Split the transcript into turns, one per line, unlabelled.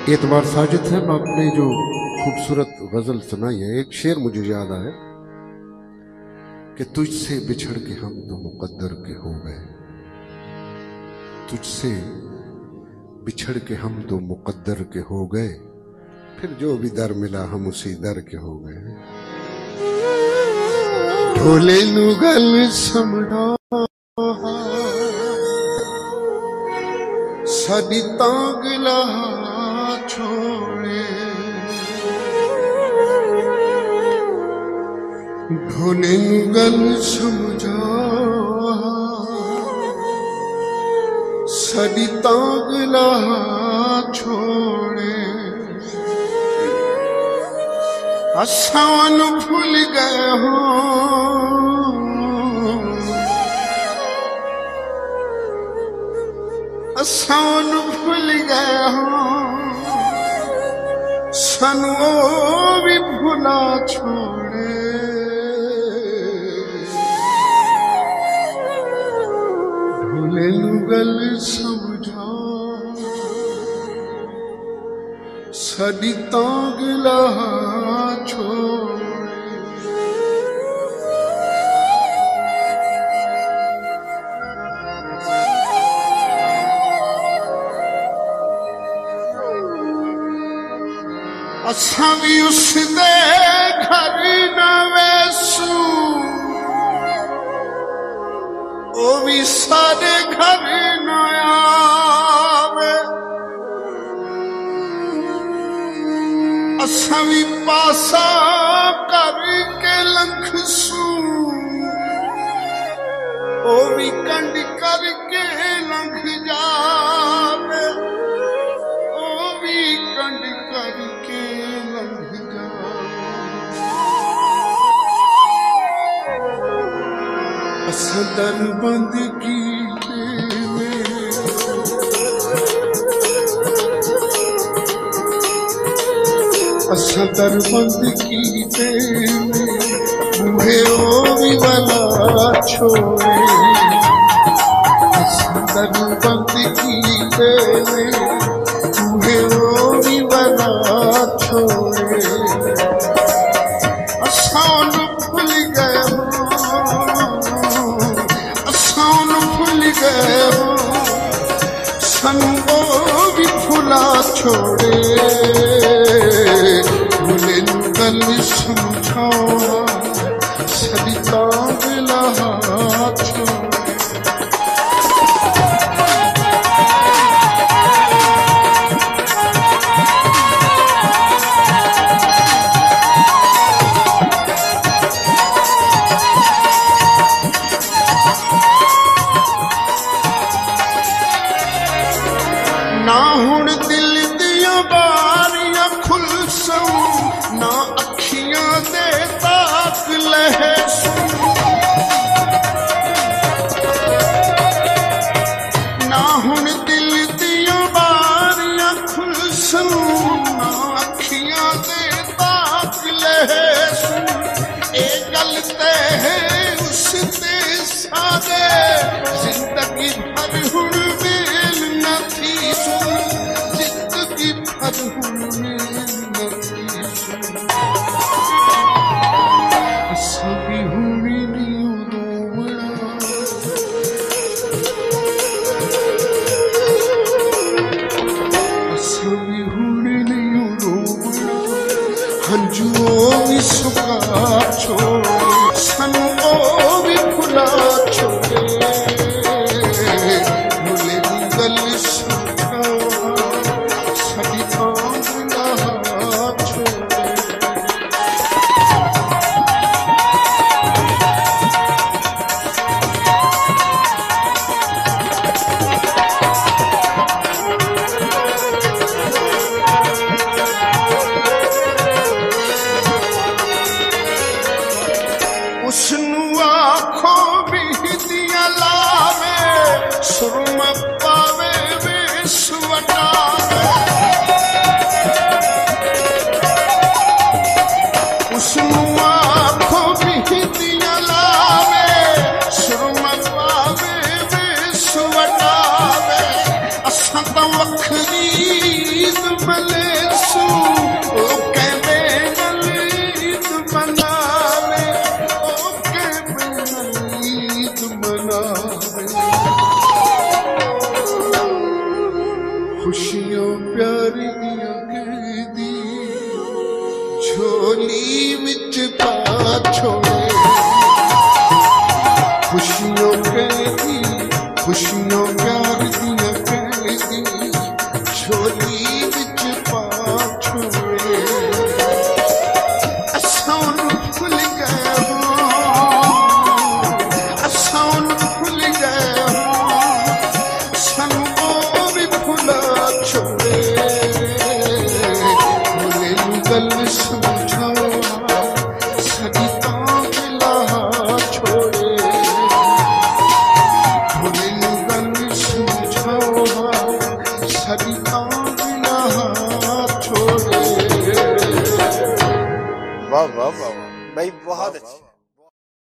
एतबार साजिद साहब आपने जो खूबसूरत गजल सुनाई है, एक शेर मुझे याद आया कि तुझसे बिछड़ के हम तो मुकद्दर के हो गए, तुझसे बिछड़ के हम तो मुकद्दर के हो गए, फिर जो भी दर मिला हम उसी दर के हो गए। ढोले नु गल समझा साडी तांगला छोड़े, ढोले नु गल समझा साडी तांगला छोड़े, असां भूल गए हो असां भूल गए हो, सानू भी भुला छोड़े, ढोले नू गल समझा साडी तांगला छोड़े। असां भी उसदे घर न वैसू, ओ भी सारे घर न आवे, असां भी पासा करके लंघसू, ओ भी कंड करके लंघ जावे, ओ भी कंड करके लंघ जावे। असां दर बंद कीते असां दर बंद कीते बूहे ओ भी वाला छोड़े, असां दर बंद कीते बूहे ओ भी वाला छोड़े, असां भूल गए हो असां भूल गए हो, सानू ओ भी भुला छोड़े, ढोले नू गल समझा साडी तांगला छोड़े। ना हुण दिल दियां बारियां खुल सऊं, ना अखियां दे ताक लहसूं, ना हुण दिल दियां बारियां खुल सऊं, ना अखियां दे ताक लहसूं, ए गल ते है उसते सादे जिंदगी भर हुण मेल न थी सुन, जिंदगी भर हुण मेल न थी सुन, असां भी हुण नहीं रोवणा, असां भी हुण नहीं रोवणा, हंझुओं भी सुका छोड़े, सानू ओ भी भुला छोड़े, ढोले दी गल समझा साडी तांगला छोड़े। उसनू आखो भी दिया लावे, सुरमा पावे वेस वटावे, उसनू आखो भी दिया लावे, सुरमा पावे वेस वटावे, असां तां वखरी मलेसू ओ कहवे नल ईद मनावे ओ कहवे नल ईद मनावे खुशियों प्यारी दियां कहदी झोली विच पा छोड़े खुशियों कहदी खुशियों प्यार दियां कहदी झोली विच पा छोड़े असां भुल गए असां भुल गए सानू ओ भी भुला छोड़े बोले गल सुन